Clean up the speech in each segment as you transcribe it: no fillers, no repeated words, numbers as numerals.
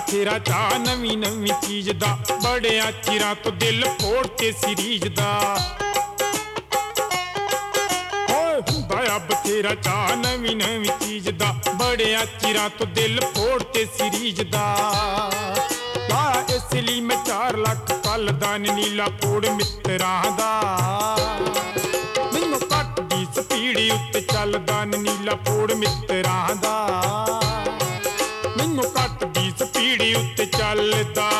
ਬਥੇਰਾ ਚਾਅ ਨਵੀਂ ਨਵੀਂ ਚੀਜ਼ ਦਾ, ਬੜਿਆਂ ਚਿਰਾਂ ਤੋਂ ਦਿਲ ਫੋੜ ਕੇ ਸੀਰੀਜ਼ ਦਾ। ਓਏ ਹੁੰਦਾ ਆ ਬਥੇਰਾ ਚਾਅ ਨਵੀਂ ਨਵੀਂ ਚੀਜ਼ ਦਾ, ਬੜਿਆਂ ਚਿਰਾਂ ਤੋਂ ਦਿਲ ਫੋੜ ਕੇ ਸੀਰੀਜ਼ ਦਾ। ਇਸ ਲਈ ਮੈਂ 4 ਲੱਖ ਕੱਲ ਦਾ ਨੀਲਾ ਫੋੜ ਮਿੱਤਰਾਂ ਦਾ। ਮੈਨੂੰ ਘੱਟ ਦੀ ਸਪੀਡ ਉੱਤੇ ਚੱਲਦਾ ਨੀਲਾ ਫੋੜ ਮਿੱਤਰਾਂ ਦਾ। ਮੈਨੂੰ ਘੱਟ ਦੀ ਸਪੀਡ ਉੱਤੇ ਚੱਲਦਾ।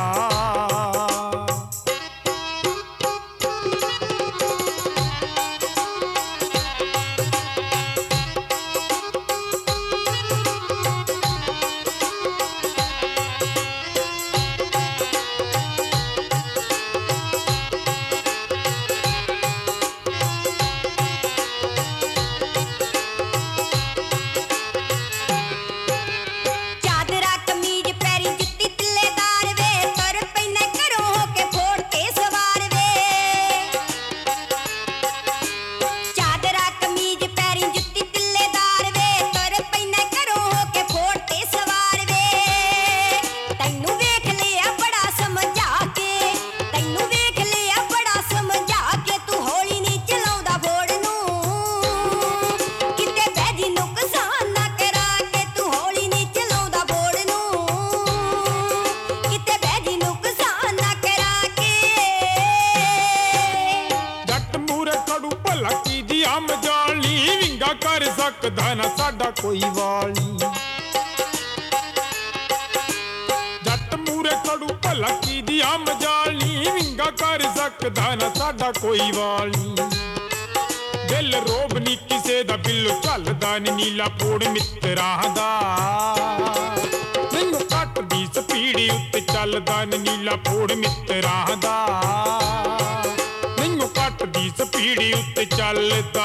ਕਰ ਸਕਦਾ ਨਾ ਸਾਡਾ ਕੋਈ ਵਾਲ ਨੀ। ਜੱਟ ਮੂਰੇ ਖੜੂ ਭਲਾ ਕੀ ਦੀ ਮਜਾਲ ਨੀ, ਵਿੰਗਾ ਕਰ ਸਕਦਾ ਨਾ ਸਾਡਾ ਕੋਈ ਵਾਲ ਨੀ। ਦਿਲ ਰੋਬ ਨੀ ਕਿਸੇ ਦਾ, ਬਿੱਲੋ ਚੱਲਦਾ ਨੀ ਨੀਲਾ ਫੋੜ ਮਿੱਤਰਾਂ ਦਾ। ਮੈਨੂੰ ਘੱਟ ਦੀ ਸਪੀਡ ਉੱਤੇ ਚੱਲਦਾ ਨੀ ਨੀਲਾ ਫੋੜ ਮਿੱਤਰਾਂ ਦਾ। ਮੈਨੂੰ ਘੱਟ ਦੀ ਸਪੀਡ ਉੱਤੇ ਚੱਲਦਾ।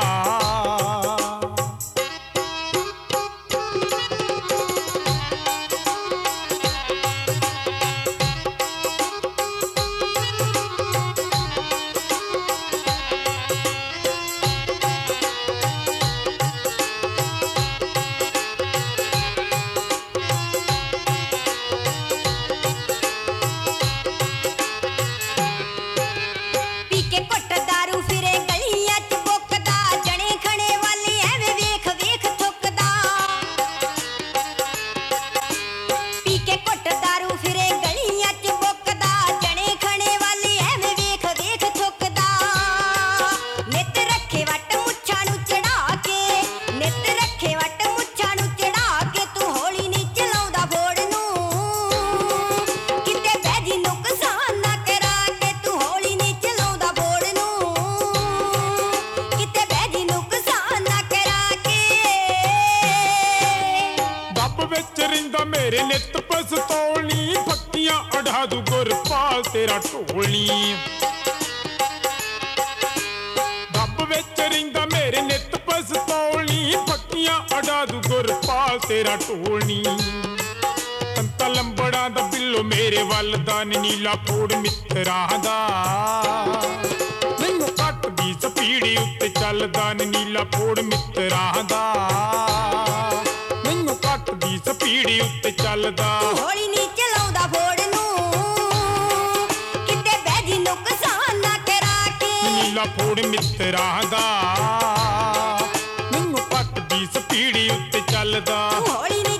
ਮੇਰੇ ਨਿੱਤ ਪਸਤੌਲੀ ਫੱਕੀਆਂ ਅਢਾ ਦੂ ਗੁਰਪਾਲ ਤੇਰਾ ਢੋਲੀ। ਰੱਬ ਵਿੱਚ ਰਹਿੰਦਾ ਮੇਰੇ ਨਿੱਤ ਪਸਤੌਲੀ ਫੱਕੀਆਂ ਅਢਾ ਦੂ ਗੁਰਪਾਲ ਤੇਰਾ ਢੋਲੀ। ਕੰਤਾ ਲੰਬੜਾਂ ਦਾ ਬਿੱਲੋ ਮੇਰੇ ਵੱਲ ਦਾ ਨੀਲਾ ਫੋੜ ਮਿੱਤਰਾਂ ਦਾ। ਮੈਨੂੰ ਘੱਟ ਦੀ ਸਪੀਡ ਉੱਤੇ ਚੱਲਦਾ ਨੀਲਾ ਫੋੜ ਮਿੱਤਰਾਂ ਦਾ। ਮੈਨੂੰ ਘੱਟ ਦੀ ਸਪੀਡ ਉੱਤੇ ਚੱਲਦਾ। ਹੌਲੀ ਨੀ ਚਲਾਉਂਦਾ ਫੋੜ ਨੂੰ, ਕਿਤੇ ਬਹਿ ਜੀ ਨੁਕਸਾਨ ਨਾ ਕਰਾ ਕੇ। ਨੀਲਾ ਫੋੜ ਮਿੱਤਰਾਂ ਦਾ। ਮੈਨੂੰ ਘੱਟ ਦੀ ਸਪੀਡ ਉੱਤੇ ਚੱਲਦਾ। ਹੌਲੀ